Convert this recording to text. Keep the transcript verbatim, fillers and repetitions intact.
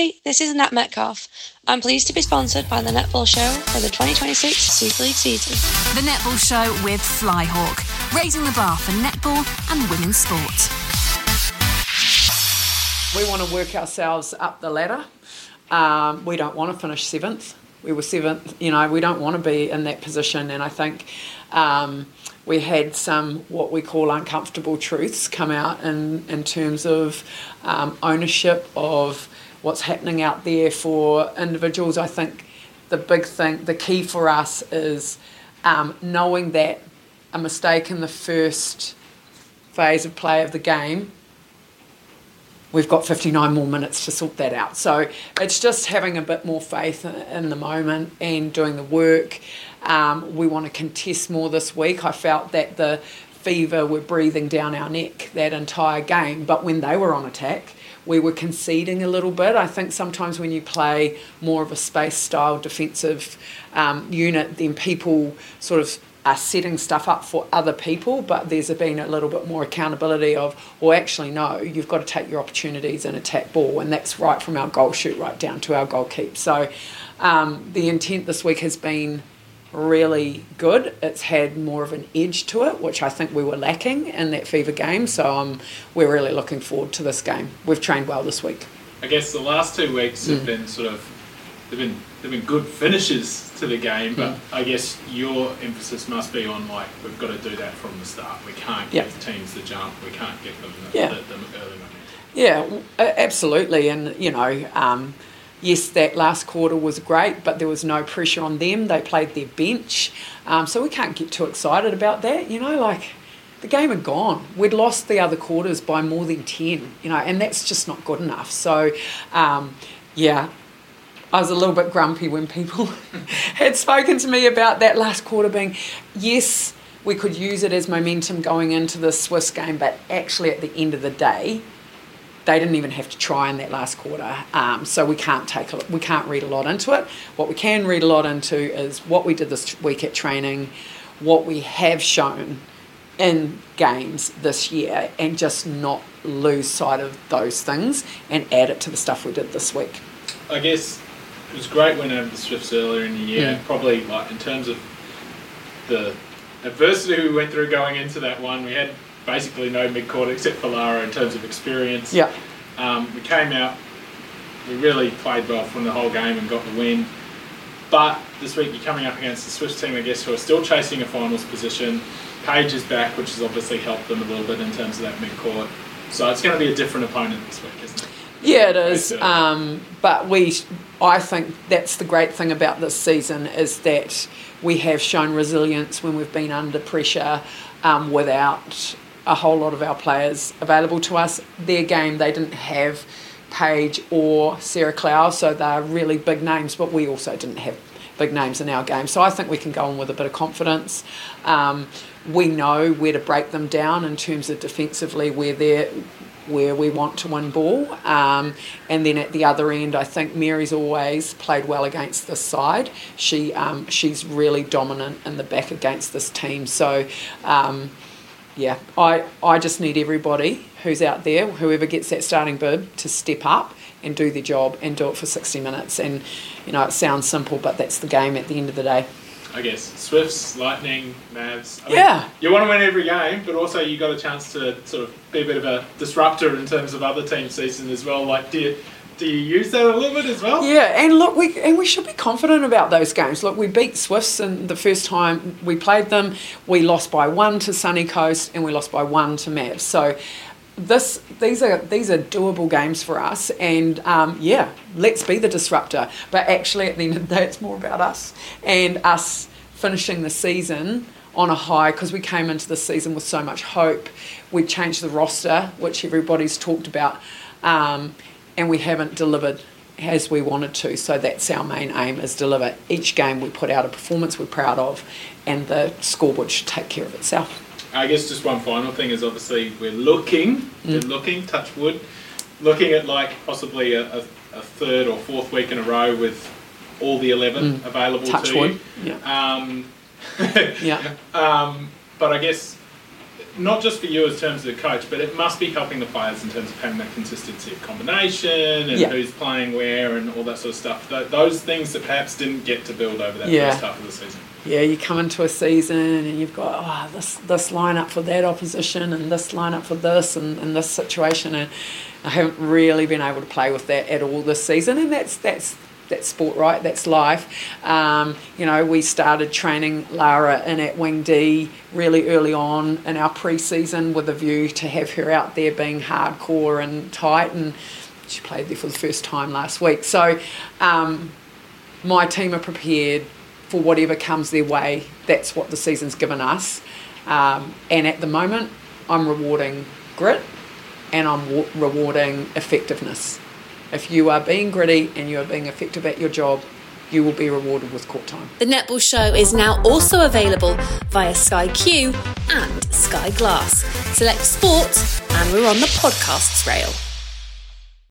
Hi, this is Nat Metcalf. I'm pleased to be sponsored by the Netball Show for the twenty twenty-six Super League season. The Netball Show with Flyhawk, raising the bar for netball and women's sport. We want to work ourselves up the ladder. Um, we don't want to finish seventh. We were seventh, you know, we don't want to be in that position, and I think um, we had some what we call uncomfortable truths come out in, in terms of um, ownership of what's happening out there for individuals. I think the big thing, the key for us is um, knowing that a mistake in the first phase of play of the game, we've got fifty-nine more minutes to sort that out. So it's just having a bit more faith in the moment and doing the work. Um, we want to contest more this week. I felt that the Fever were breathing down our neck that entire game, but when they were on attack, we were conceding a little bit. I think sometimes when you play more of a space-style defensive um, unit, then people sort of are setting stuff up for other people, but there's been a little bit more accountability of, well, actually, no, you've got to take your opportunities and attack ball, and that's right from our goal shoot right down to our goal keep. So um, the intent this week has been really good. It's had more of an edge to it, which I think we were lacking in that Fever game, so um, we're really looking forward to this game. We've trained well this week. I guess the last two weeks have mm. been sort of, they've been, they've been good finishes to the game, but mm. I guess your emphasis must be on, like, we've got to do that from the start. We can't yep. give teams the jump. We can't give them the, yeah. the, the early momentum. Yeah, absolutely. And, you know, um, yes, that last quarter was great, but there was no pressure on them. They played their bench. Um, so we can't get too excited about that. You know, like, the game had gone. We'd lost the other quarters by more than ten, you know, and that's just not good enough. So, um, yeah, I was a little bit grumpy when people had spoken to me about that last quarter being, yes, we could use it as momentum going into the Swiss game, but actually at the end of the day, they didn't even have to try in that last quarter. Um, so we can't take a, we can't read a lot into it. What we can read a lot into is what we did this week at training, what we have shown in games this year, and just not lose sight of those things and add it to the stuff we did this week. I guess it was great when over the Swifts earlier in the year. Mm. Probably, like, in terms of the adversity we went through going into that one, we had basically no mid-court except for Lara in terms of experience. Yeah. Um, we came out, we really played well from the whole game and got the win. But this week you're coming up against the Swifts team, I guess, who are still chasing a finals position. Paige is back, which has obviously helped them a little bit in terms of that mid-court. So it's going to be a different opponent this week, isn't it? Yeah, it is. Um, but we, I think that's the great thing about this season is that we have shown resilience when we've been under pressure um, without a whole lot of our players available to us. Their game, they didn't have Paige or Sarah Clow, so they're really big names, but we also didn't have big names in our game. So I think we can go on with a bit of confidence. Um, we know where to break them down in terms of defensively where they're where we want to win ball. Um, and then at the other end, I think Mary's always played well against this side. She um, she's really dominant in the back against this team. So, um, yeah, I, I just need everybody who's out there, whoever gets that starting bid, to step up and do their job and do it for sixty minutes. And, you know, it sounds simple, but that's the game at the end of the day. I guess Swifts, Lightning, Mavs. I yeah. mean, you want to win every game, but also you got a chance to sort of be a bit of a disruptor in terms of other team season as well. Like, do you, do you use that a little bit as well? Yeah, and look, we and we should be confident about those games. Look, we beat Swifts in the first time we played them. We lost by one to Sunny Coast and we lost by one to Mavs. So this these are these are doable games for us, and um, yeah, let's be the disruptor. But actually, at the end of the day, it's more about us and us finishing the season on a high, because we came into the season with so much hope. We changed the roster, which everybody's talked about, um, and we haven't delivered as we wanted to. So that's our main aim, is deliver. Each game we put out a performance we're proud of, and the scoreboard should take care of itself. I guess just one final thing is obviously we're looking, mm. we're looking, touch wood, looking at like possibly a, a, a third or fourth week in a row with all the eleven mm. available touch to wood. you. Yeah. Um, yeah. Um, but I guess not just for you as terms of the coach, but it must be helping the players in terms of having that consistency of combination and yeah. who's playing where and all that sort of stuff. Th- those things that perhaps didn't get to build over that yeah. first half of the season. Yeah, you come into a season and you've got oh, this this lineup for that opposition and this lineup for this and, and this situation, and I haven't really been able to play with that at all this season, and that's that's that's sport, right? That's life. Um, you know, we started training Lara in at Wing D really early on in our pre-season with a view to have her out there being hardcore and tight, and she played there for the first time last week. So um, my team are prepared for whatever comes their way. That's what the season's given us. Um, and at the moment, I'm rewarding grit and I'm w- rewarding effectiveness. If you are being gritty and you are being effective at your job, you will be rewarded with court time. The Netball Show is now also available via Sky Q and Sky Glass. Select sport and we're on the podcasts rail.